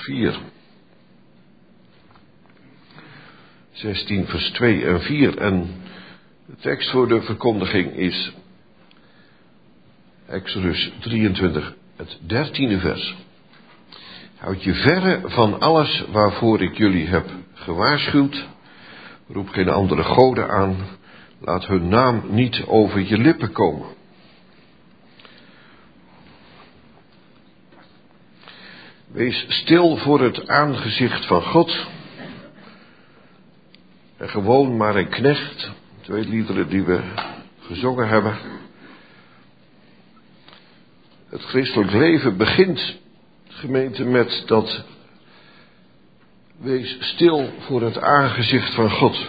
4. 16 vers 2 en 4. En de tekst voor de verkondiging is Exodus 23, het 13e vers. Houd je verre van alles waarvoor ik jullie heb gewaarschuwd. Roep geen andere goden aan. Laat hun naam niet over je lippen komen. Wees stil voor het aangezicht van God. En gewoon maar een knecht. 2 liederen die we gezongen hebben. Het christelijk leven begint, gemeente, met dat wees stil voor het aangezicht van God.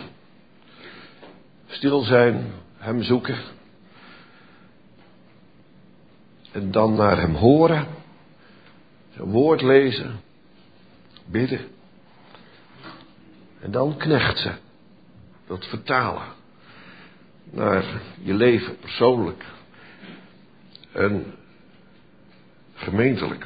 Stil zijn, hem zoeken. En dan naar hem horen. Zijn woord lezen. Bidden. En dan knechten. Dat vertalen. Naar je leven persoonlijk. En gemeentelijk.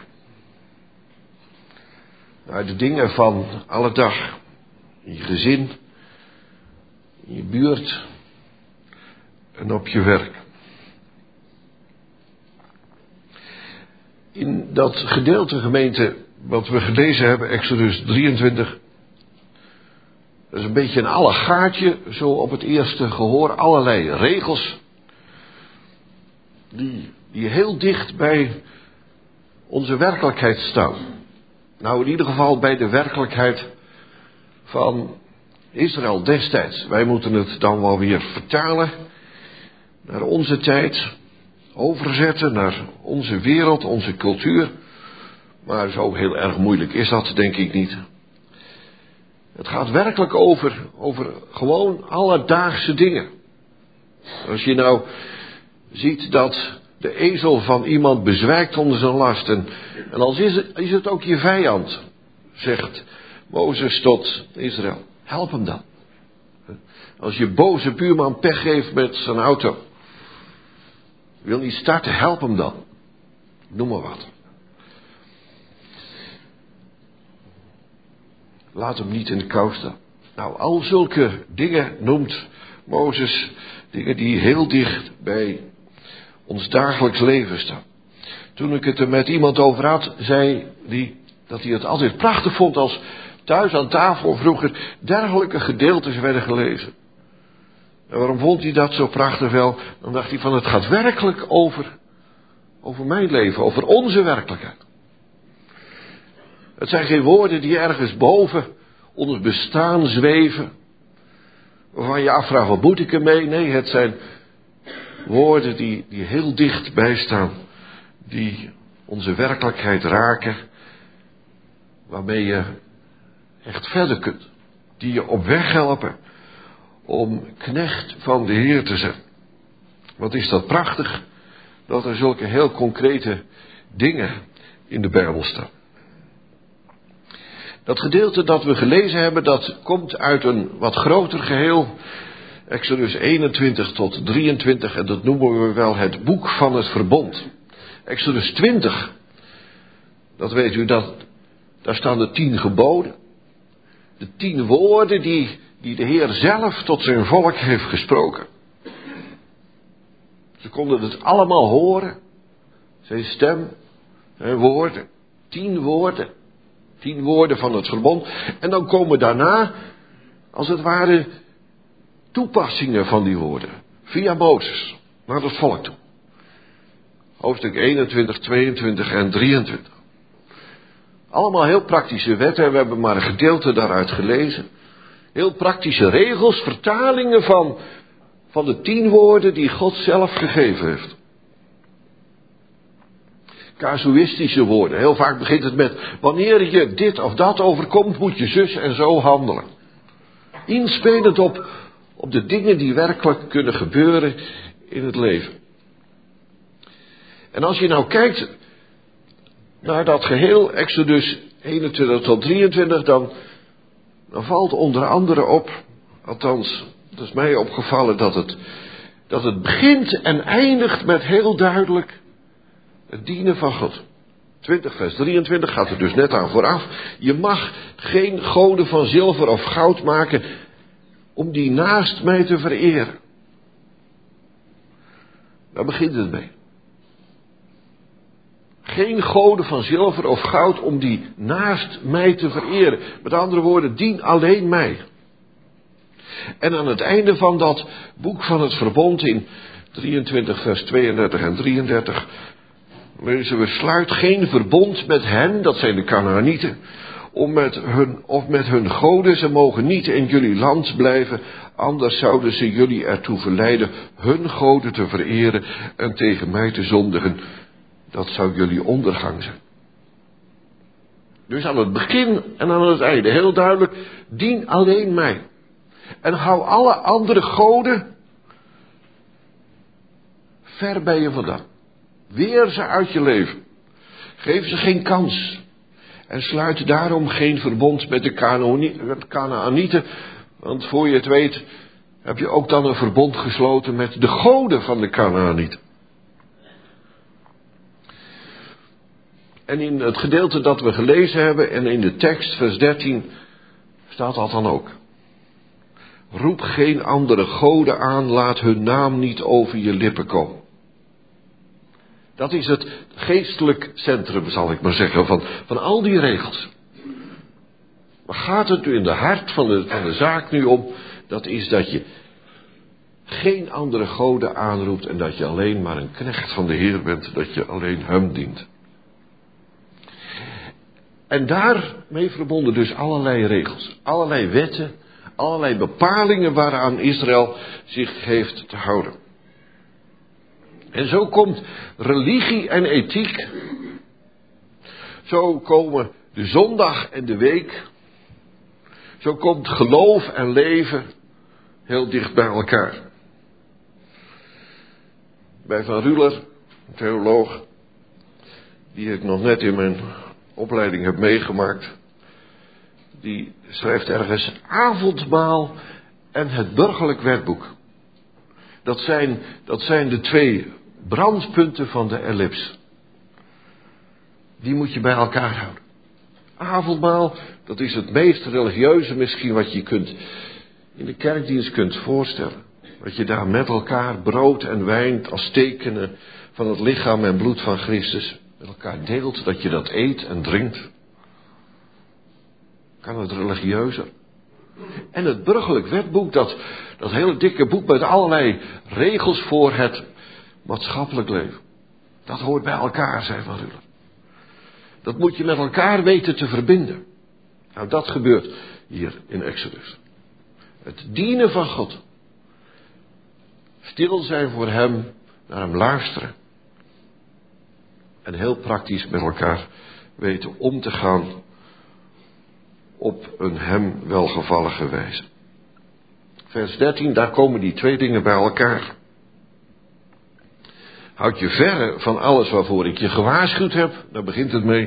Naar de dingen van alle dag. In je gezin. In je buurt. En op je werk. In dat gedeelte, gemeente, wat we gelezen hebben, Exodus 23. Dat is een beetje een allegaartje, zo op het eerste gehoor. Allerlei regels. Die heel dicht bij onze werkelijkheid staan. Nou, in ieder geval bij de werkelijkheid van Israël destijds. Wij moeten het dan wel weer vertalen naar onze tijd, overzetten naar onze wereld, onze cultuur. Maar zo heel erg moeilijk is dat, denk ik niet. Het gaat werkelijk over gewoon alledaagse dingen. Als je nou ziet dat de ezel van iemand bezwijkt onder zijn last. En als is het ook je vijand, zegt Mozes tot Israël. Help hem dan. Als je boze buurman pech geeft met zijn auto. Wil niet starten, help hem dan. Noem maar wat. Laat hem niet in de kou staan. Nou, al zulke dingen noemt Mozes. Dingen die heel dicht bij ons dagelijks leven staan. Toen ik het er met iemand over had, zei hij dat hij het altijd prachtig vond als thuis aan tafel vroeger dergelijke gedeeltes werden gelezen. En waarom vond hij dat zo prachtig wel? Dan dacht hij van, het gaat werkelijk over mijn leven, over onze werkelijkheid. Het zijn geen woorden die ergens boven ons bestaan zweven, waarvan je afvraagt, wat moet ik ermee? Nee, het zijn woorden die heel dicht bijstaan, die onze werkelijkheid raken, waarmee je echt verder kunt, die je op weg helpen om knecht van de Heer te zijn. Wat is dat prachtig, dat er zulke heel concrete dingen in de Bijbel staan. Dat gedeelte dat we gelezen hebben, dat komt uit een wat groter geheel. Exodus 21 tot 23, en dat noemen we wel het boek van het verbond. Exodus 20, dat weet u, daar staan de 10 geboden. De 10 woorden die de Heer zelf tot zijn volk heeft gesproken. Ze konden het allemaal horen. Zijn stem, zijn woorden. 10 woorden. 10 woorden van het verbond. En dan komen daarna, als het ware, toepassingen van die woorden. Via Mozes, naar het volk toe. Hoofdstuk 21, 22 en 23. Allemaal heel praktische wetten. We hebben maar een gedeelte daaruit gelezen. Heel praktische regels, vertalingen van de 10 woorden die God zelf gegeven heeft. Casuïstische woorden. Heel vaak begint het met, wanneer je dit of dat overkomt, moet je zus en zo handelen. Inspelend op de dingen die werkelijk kunnen gebeuren in het leven. En als je nou kijkt naar dat geheel, Exodus 21 tot 23, dan valt onder andere op, althans, dat is mij opgevallen, dat het begint en eindigt met heel duidelijk het dienen van God. 20 vers 23 gaat er dus net aan vooraf. Je mag geen goden van zilver of goud maken om die naast mij te vereren. Daar begint het mee. Geen goden van zilver of goud om die naast mij te vereren. Met andere woorden, dien alleen mij. En aan het einde van dat boek van het verbond in 23 vers 32 en 33... lezen we: sluit geen verbond met hen, dat zijn de Kanaanieten, met hun goden. Ze mogen niet in jullie land blijven, anders zouden ze jullie ertoe verleiden hun goden te vereren en tegen mij te zondigen. Dat zou jullie ondergang zijn. Dus aan het begin en aan het einde heel duidelijk: dien alleen mij. En hou alle andere goden ver bij je vandaan. Weer ze uit je leven. Geef ze geen kans. En sluit daarom geen verbond met de Kanaanieten. Want voor je het weet heb je ook dan een verbond gesloten met de goden van de Kanaanieten. En in het gedeelte dat we gelezen hebben en in de tekst, vers 13, staat dat dan ook. Roep geen andere goden aan, laat hun naam niet over je lippen komen. Dat is het geestelijk centrum, zal ik maar zeggen, van al die regels. Maar gaat het nu in de hart van de zaak nu om? Dat is dat je geen andere goden aanroept en dat je alleen maar een knecht van de Heer bent, dat je alleen hem dient. En daarmee verbonden dus allerlei regels, allerlei wetten, allerlei bepalingen waaraan Israël zich heeft te houden. En zo komt religie en ethiek, zo komen de zondag en de week, zo komt geloof en leven heel dicht bij elkaar. Bij Van Ruler, een theoloog, die ik nog net in mijn opleiding heb meegemaakt, die schrijft ergens: avondmaal en het burgerlijk wetboek. Dat zijn de twee brandpunten van de ellips. Die moet je bij elkaar houden. Avondmaal, dat is het meest religieuze misschien wat je in de kerkdienst kunt voorstellen. Dat je daar met elkaar brood en wijn als tekenen van het lichaam en bloed van Christus met elkaar deelt. Dat je dat eet en drinkt. Kan het religieuzer. En het burgerlijk wetboek, dat hele dikke boek met allerlei regels voor het maatschappelijk leven. Dat hoort bij elkaar, zei Van Ruler. Dat moet je met elkaar weten te verbinden. Nou, dat gebeurt hier in Exodus. Het dienen van God. Stil zijn voor hem, naar hem luisteren. En heel praktisch met elkaar weten om te gaan op een hem welgevallige wijze. Vers 13, daar komen die twee dingen bij elkaar. Houd je verre van alles waarvoor ik je gewaarschuwd heb, daar begint het mee.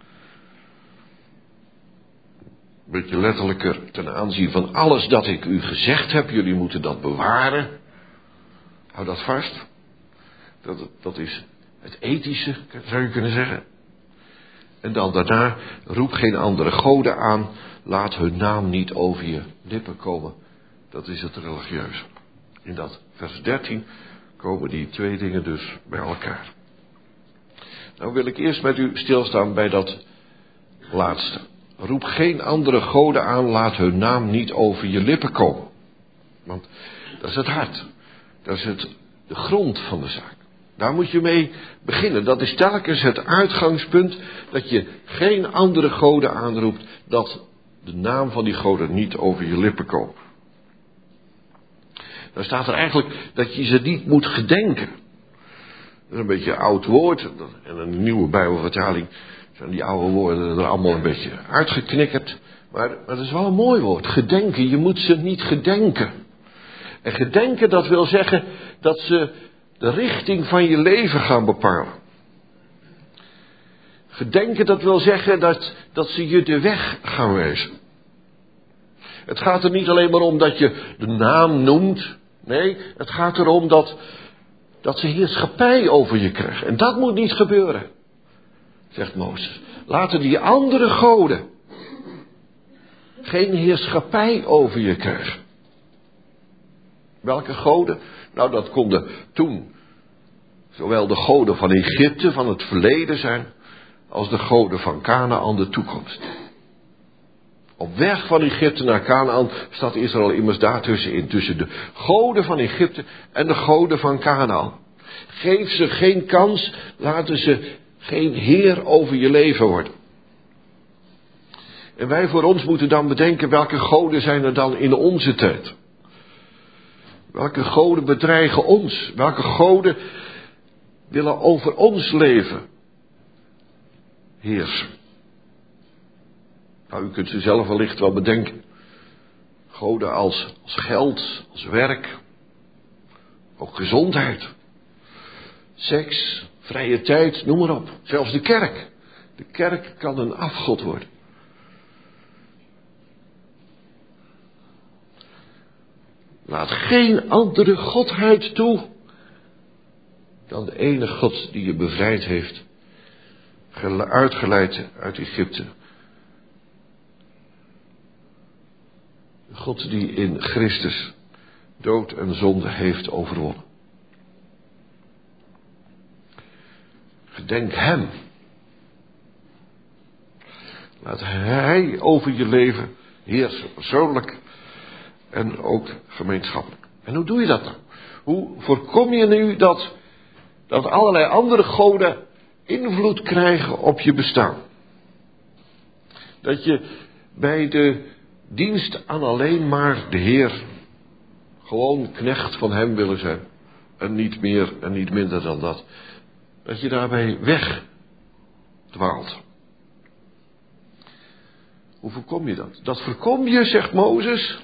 Beetje letterlijker, ten aanzien van alles dat ik u gezegd heb, jullie moeten dat bewaren. Hou dat vast. Dat is het ethische, zou je kunnen zeggen. En dan daarna, roep geen andere goden aan, laat hun naam niet over je lippen komen. Dat is het religieuze. In dat vers 13 komen die twee dingen dus bij elkaar. Nou wil ik eerst met u stilstaan bij dat laatste. Roep geen andere goden aan, laat hun naam niet over je lippen komen. Want dat is het hart. Dat is de grond van de zaak. Daar moet je mee beginnen. Dat is telkens het uitgangspunt, dat je geen andere goden aanroept, dat de naam van die goden niet over je lippen komt. Dan staat er eigenlijk dat je ze niet moet gedenken. Dat is een beetje een oud woord. En een nieuwe Bijbelvertaling zijn die oude woorden er allemaal een beetje uitgeknikkerd. Maar dat is wel een mooi woord. Gedenken, je moet ze niet gedenken. En gedenken, dat wil zeggen dat ze de richting van je leven gaan bepalen. Gedenken, dat wil zeggen dat ze je de weg gaan wijzen. Het gaat er niet alleen maar om dat je de naam noemt. Nee, het gaat erom dat ze heerschappij over je krijgen. En dat moet niet gebeuren. zegt Mozes. Laten die andere goden geen heerschappij over je krijgen. Welke goden? Nou, dat konden toen zowel de goden van Egypte, van het verleden zijn, als de goden van Kanaän, de toekomst. Op weg van Egypte naar Kanaän staat Israël immers daartussenin, tussen de goden van Egypte en de goden van Kanaän. Geef ze geen kans, laten ze geen heer over je leven worden. En wij voor ons moeten dan bedenken, welke goden zijn er dan in onze tijd? Welke goden bedreigen ons? Welke goden willen over ons leven heersen? Nou, u kunt ze zelf wellicht wel bedenken. Goden als geld, als werk, ook gezondheid, seks, vrije tijd, noem maar op. Zelfs de kerk. De kerk kan een afgod worden. Laat geen andere godheid toe dan de ene God die je bevrijd heeft, uitgeleid uit Egypte. De God die in Christus dood en zonde heeft overwonnen. Gedenk hem. Laat hij over je leven heersen, persoonlijk en ook gemeenschappelijk. En hoe doe je dat dan? Hoe voorkom je nu dat allerlei andere goden invloed krijgen op je bestaan? Dat je bij de dienst aan alleen maar de Heer gewoon knecht van hem willen zijn. En niet meer en niet minder dan dat. Dat je daarbij wegdwaalt. Hoe voorkom je dat? Dat voorkom je, zegt Mozes,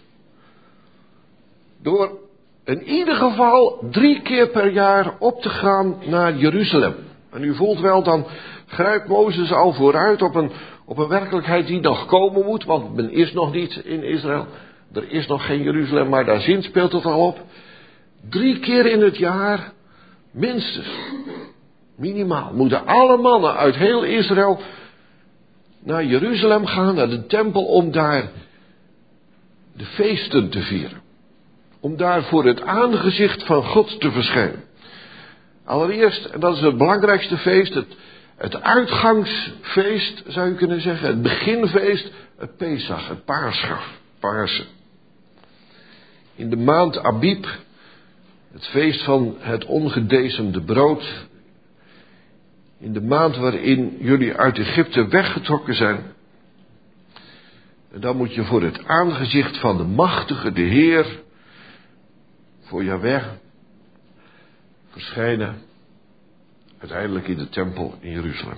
door in ieder geval 3 keer per jaar op te gaan naar Jeruzalem. En u voelt wel, dan grijpt Mozes al vooruit op een werkelijkheid die nog komen moet, want men is nog niet in Israël. Er is nog geen Jeruzalem, maar daar speelt het al op. 3 keer in het jaar, minstens, minimaal, moeten alle mannen uit heel Israël naar Jeruzalem gaan, naar de tempel, om daar de feesten te vieren. Om daar voor het aangezicht van God te verschijnen. Allereerst, en dat is het belangrijkste feest, het uitgangsfeest zou je kunnen zeggen, het beginfeest, het Pesach, het Pasen. In de maand Abib, het feest van het ongedezemde brood, in de maand waarin jullie uit Egypte weggetrokken zijn. En dan moet je voor het aangezicht van de machtige, de Heer, voor Jahweh, verschijnen, uiteindelijk in de tempel in Jeruzalem.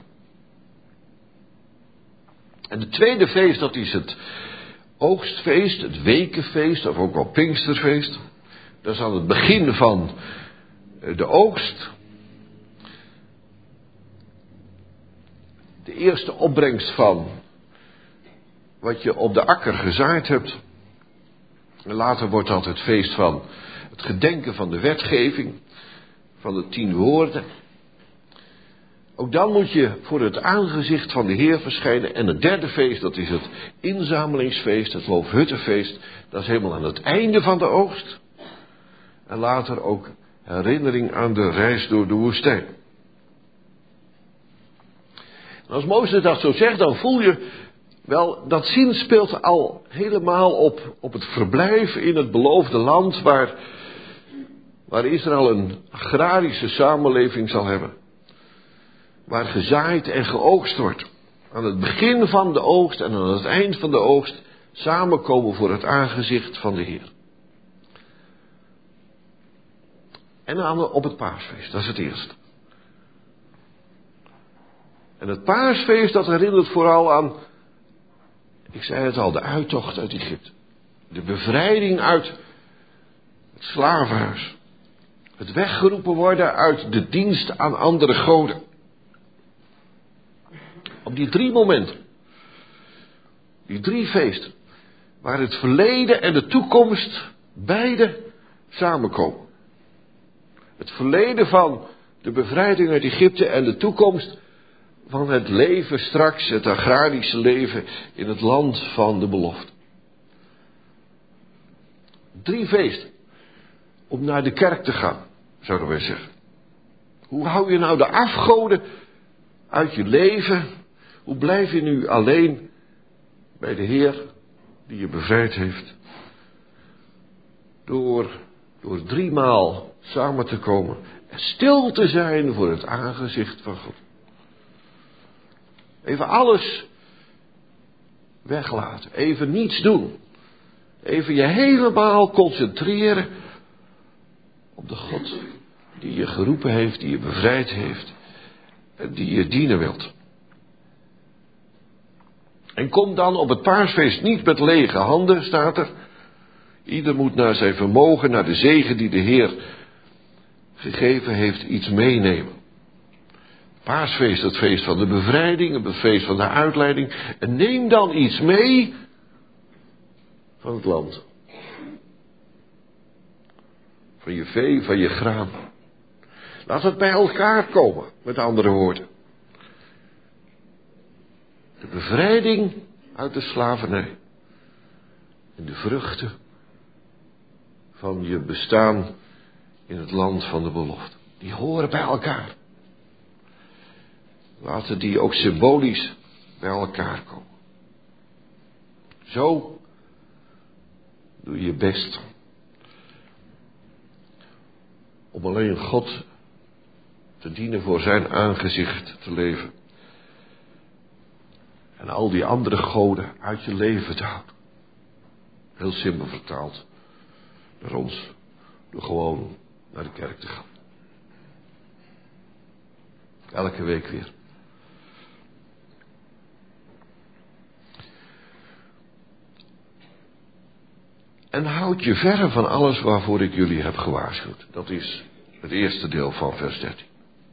En het tweede feest, dat is het oogstfeest, het wekenfeest, of ook wel Pinksterfeest. Dat is aan het begin van de oogst. De eerste opbrengst van wat je op de akker gezaaid hebt. En later wordt dat het feest van het gedenken van de wetgeving, van de 10 woorden. Ook dan moet je voor het aangezicht van de Heer verschijnen. En het derde feest, dat is het inzamelingsfeest, het loofhuttenfeest. Dat is helemaal aan het einde van de oogst. En later ook herinnering aan de reis door de woestijn. En als Mozes dat zo zegt, dan voel je wel, dat zinspeelt al helemaal op het verblijf in het beloofde land, waar Israël een agrarische samenleving zal hebben. Waar gezaaid en geoogst wordt. Aan het begin van de oogst en aan het eind van de oogst samenkomen voor het aangezicht van de Heer. En op het paasfeest, dat is het eerste. En het paasfeest, dat herinnert vooral aan, ik zei het al, de uittocht uit Egypte. De bevrijding uit het slavenhuis. Het weggeroepen worden uit de dienst aan andere goden. Op die 3 momenten. Die 3 feesten. Waar het verleden en de toekomst beide samenkomen. Het verleden van de bevrijding uit Egypte en de toekomst van het leven straks, het agrarische leven in het land van de belofte. 3 feesten om naar de kerk te gaan, zouden wij zeggen. Hoe hou je nou de afgoden uit je leven? Hoe blijf je nu alleen bij de Heer die je bevrijd heeft? Door 3 maal samen te komen en stil te zijn voor het aangezicht van God. Even alles weglaten, even niets doen. Even je helemaal concentreren op de God die je geroepen heeft, die je bevrijd heeft en die je dienen wilt. En kom dan op het paasfeest niet met lege handen, staat er. Ieder moet naar zijn vermogen, naar de zegen die de Heer gegeven heeft, iets meenemen. Paasfeest, het feest van de bevrijding, het feest van de uitleiding. En neem dan iets mee van het land. Van je vee, van je graan. Laat het bij elkaar komen, met andere woorden. De bevrijding uit de slavernij. En de vruchten van je bestaan in het land van de belofte. Die horen bij elkaar. Laten die ook symbolisch bij elkaar komen. Zo doe je best om alleen God te dienen, voor zijn aangezicht te leven. En al die andere goden uit je leven te houden. Heel simpel vertaald naar ons, door gewoon naar de kerk te gaan. Elke week weer. En houd je verre van alles waarvoor ik jullie heb gewaarschuwd. Dat is het eerste deel van vers 13.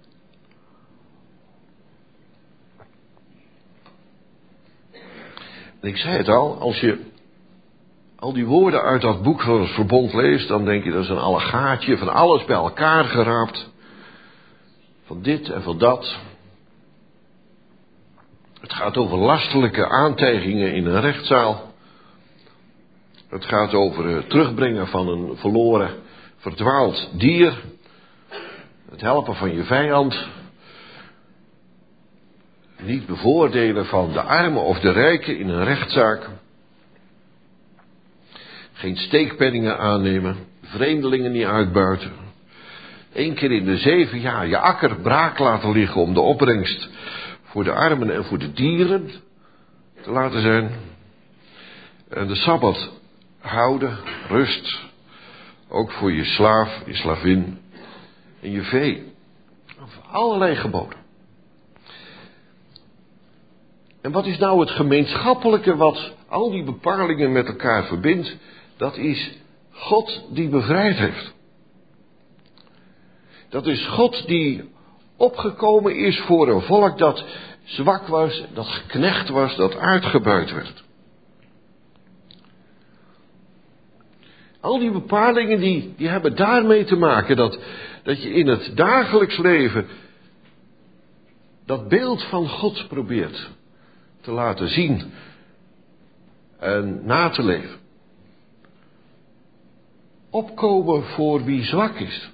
En ik zei het al, als je al die woorden uit dat boek van het verbond leest, dan denk je dat is een allegaatje van alles bij elkaar geraapt. Van dit en van dat. Het gaat over lastelijke aantijgingen in een rechtszaal. Het gaat over het terugbrengen van een verloren, verdwaald dier. Het helpen van je vijand. Niet bevoordelen van de armen of de rijken in een rechtszaak. Geen steekpenningen aannemen. Vreemdelingen niet uitbuiten. 1 keer in de 7 jaar je akker braak laten liggen om de opbrengst voor de armen en voor de dieren te laten zijn. En de Sabbat houden, rust, ook voor je slaaf, je slavin en je vee. Allerlei geboden. En wat is nou het gemeenschappelijke wat al die bepalingen met elkaar verbindt? Dat is God die bevrijd heeft. Dat is God die opgekomen is voor een volk dat zwak was, dat geknecht was, dat uitgebuit werd. Al die bepalingen die hebben daarmee te maken dat je in het dagelijks leven dat beeld van God probeert te laten zien en na te leven. Opkomen voor wie zwak is.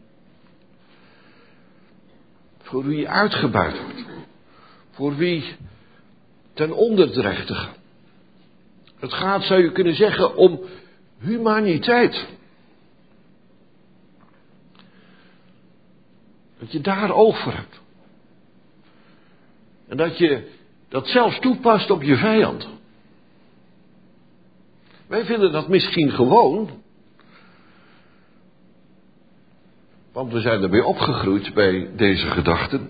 Voor wie uitgebuit wordt. Voor wie ten onder dreigt te gaan. Het gaat, zou je kunnen zeggen, om humaniteit. Dat je daar oog voor hebt. En dat je dat zelfs toepast op je vijand. Wij vinden dat misschien gewoon. Want we zijn ermee opgegroeid bij deze gedachten.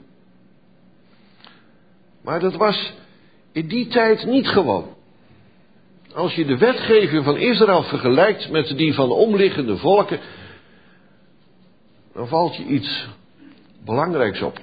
Maar dat was in die tijd niet gewoon. Als je de wetgeving van Israël vergelijkt met die van omliggende volken, dan valt je iets belangrijks op.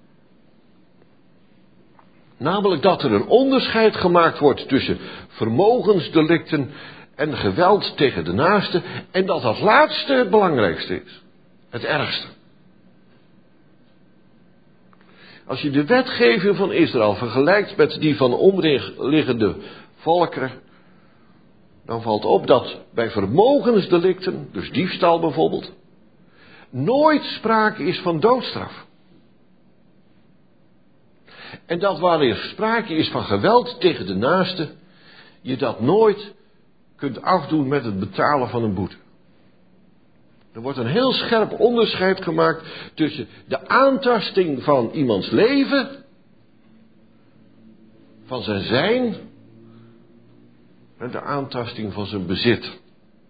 Namelijk dat er een onderscheid gemaakt wordt tussen vermogensdelicten en geweld tegen de naaste. En dat dat laatste het belangrijkste is. Het ergste. Als je de wetgeving van Israël vergelijkt met die van omliggende volkeren, dan valt op dat bij vermogensdelicten, dus diefstal bijvoorbeeld, nooit sprake is van doodstraf. En dat wanneer sprake is van geweld tegen de naaste, je dat nooit kunt afdoen met het betalen van een boete. Er wordt een heel scherp onderscheid gemaakt tussen de aantasting van iemands leven, van zijn zijn, en de aantasting van zijn bezit.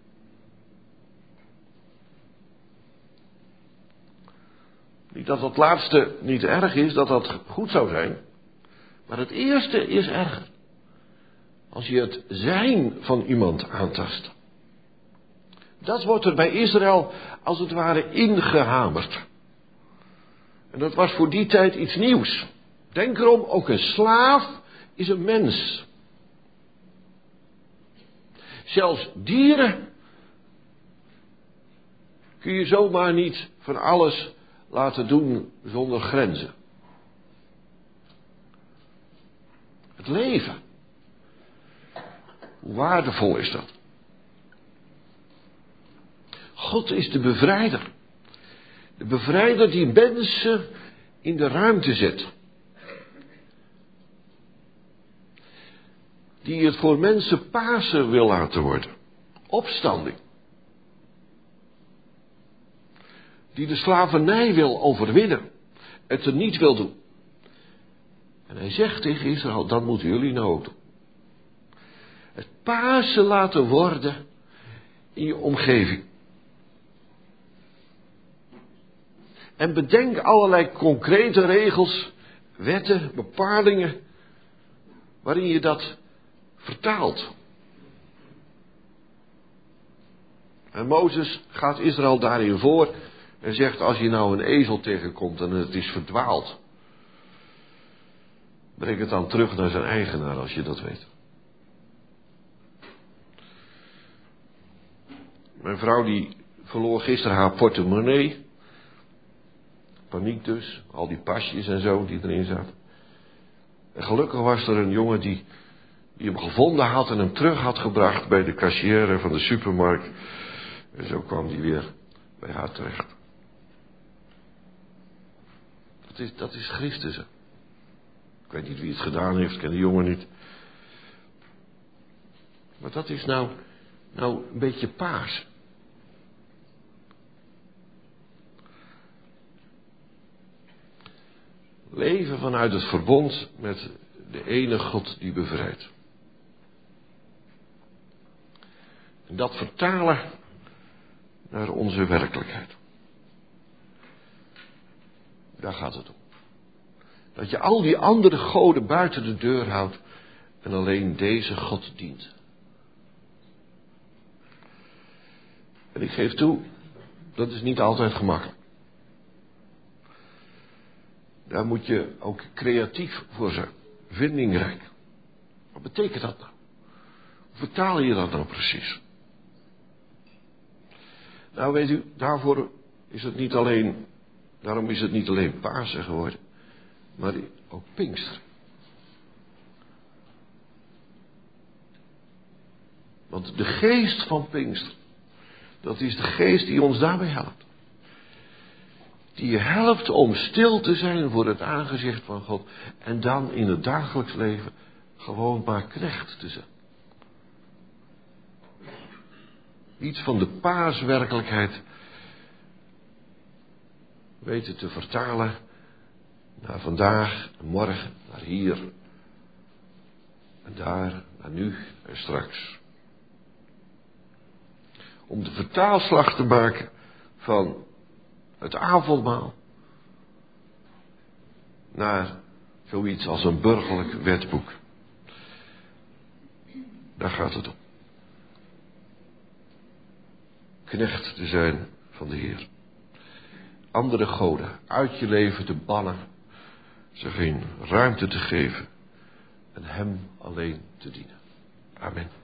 Niet dat dat laatste niet erg is, dat dat goed zou zijn, maar het eerste is erger. Als je het zijn van iemand aantast. Dat wordt er bij Israël als het ware ingehamerd. En dat was voor die tijd iets nieuws. Denk erom, ook een slaaf is een mens. Zelfs dieren kun je zomaar niet van alles laten doen zonder grenzen. Het leven. Hoe waardevol is dat? God is de bevrijder. De bevrijder die mensen in de ruimte zet. Die het voor mensen Pasen wil laten worden. Opstanding. Die de slavernij wil overwinnen. Het er niet wil doen. En hij zegt tegen Israël, dat moeten jullie nou ook doen. Het Pasen laten worden in je omgeving. En bedenk allerlei concrete regels, wetten, bepalingen, waarin je dat vertaalt. En Mozes gaat Israël daarin voor en zegt, als je nou een ezel tegenkomt en het is verdwaald, breng het dan terug naar zijn eigenaar als je dat weet. Mijn vrouw die verloor gisteren haar portemonnee. Paniek dus, al die pasjes en zo die erin zaten. En gelukkig was er een jongen die hem gevonden had en hem terug had gebracht bij de kassière van de supermarkt. En zo kwam die weer bij haar terecht. Dat is Christus. Hè? Ik weet niet wie het gedaan heeft, ik ken de jongen niet. Maar dat is nou een beetje paas. Leven vanuit het verbond met de ene God die bevrijdt. En dat vertalen naar onze werkelijkheid. Daar gaat het om. Dat je al die andere goden buiten de deur houdt en alleen deze God dient. En ik geef toe, dat is niet altijd gemakkelijk. Daar moet je ook creatief voor zijn. Vindingrijk. Wat betekent dat nou? Hoe vertaal je dat nou precies? Nou weet u, daarom is het niet alleen Pasen geworden, maar ook Pinkster. Want de geest van Pinkster, dat is de geest die ons daarbij helpt. Die je helpt om stil te zijn voor het aangezicht van God. En dan in het dagelijks leven gewoon maar knecht te zijn. Iets van de paaswerkelijkheid weten te vertalen naar vandaag, morgen, naar hier. En daar, naar nu en straks. Om de vertaalslag te maken van het avondmaal naar zoiets als een burgerlijk wetboek. Daar gaat het om. Knecht te zijn van de Heer. Andere goden uit je leven te bannen. Ze geen ruimte te geven. En hem alleen te dienen. Amen.